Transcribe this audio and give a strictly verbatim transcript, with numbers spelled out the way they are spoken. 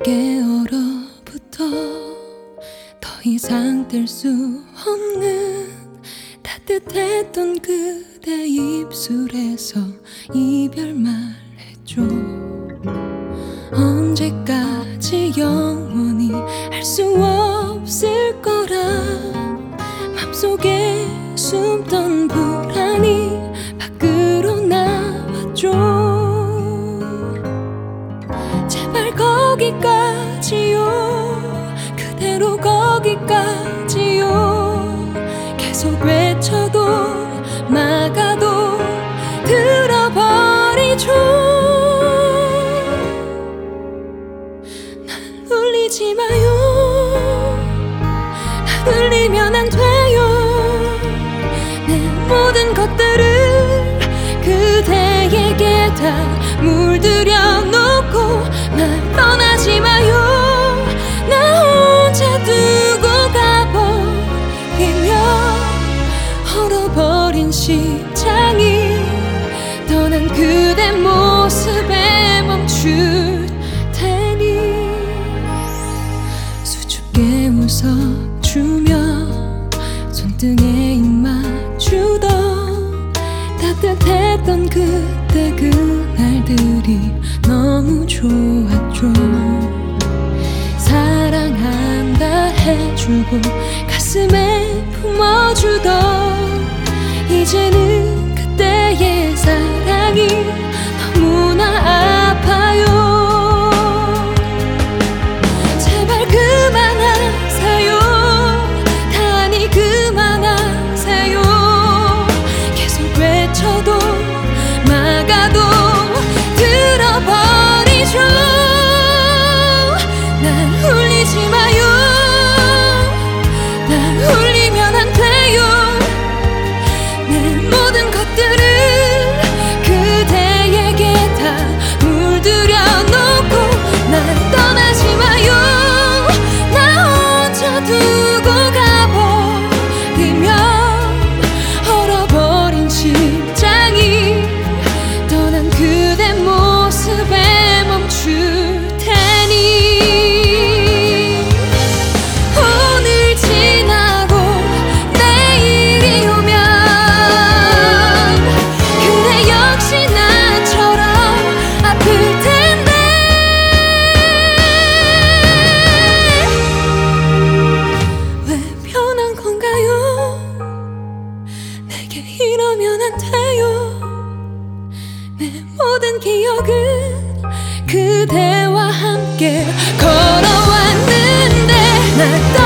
내게 얼어붙어 더 이상 뗄 수 없는 따뜻했던 그대 입술에서 이별 말해줘. 언제까지 영원히 할 수 없을 거라 맘속에 숨던 불안이 밖으로 나왔죠. 제발 거기까지요, 그대로 거기까지요. 계속 외쳐도 막아도 들어버리죠. 날 울리지 마요, 날 울리면 안 돼요. 내 모든 것들을 그대에게 다 물들여 놓고 날 떠나지 마요. 나 혼자 두고 가버리면 얼어버린 심장이 떠난 그대 모습에 멈출 테니 수줍게 웃어주며 손등에 입 맞추던 따뜻했던 그때 그날들이 너무 좋았죠. 사랑한다 해주고 가슴에 품어주던 이제는 그때의 사랑이 너무나 아파요. 제발 그만하세요, 다니 그만하세요. 계속 외쳐도 막아도 들어버리죠. 날 울리지 마요, 날 울리면 안 돼요. 내 모든 것들을 그대에게 다 물들여 놓고 날 떠나지 마요. 나 혼자 두고 가버리면 얼어버린 심장이 떠난 그대 모습에 멈출 테니 오늘 지나고 내일이 오면 그대 역시 나처럼 아플 텐데 왜 변한 건가요? 내게 이러면 안 돼요. 내 모든 기억은 그대와 함께 걸어왔는데 날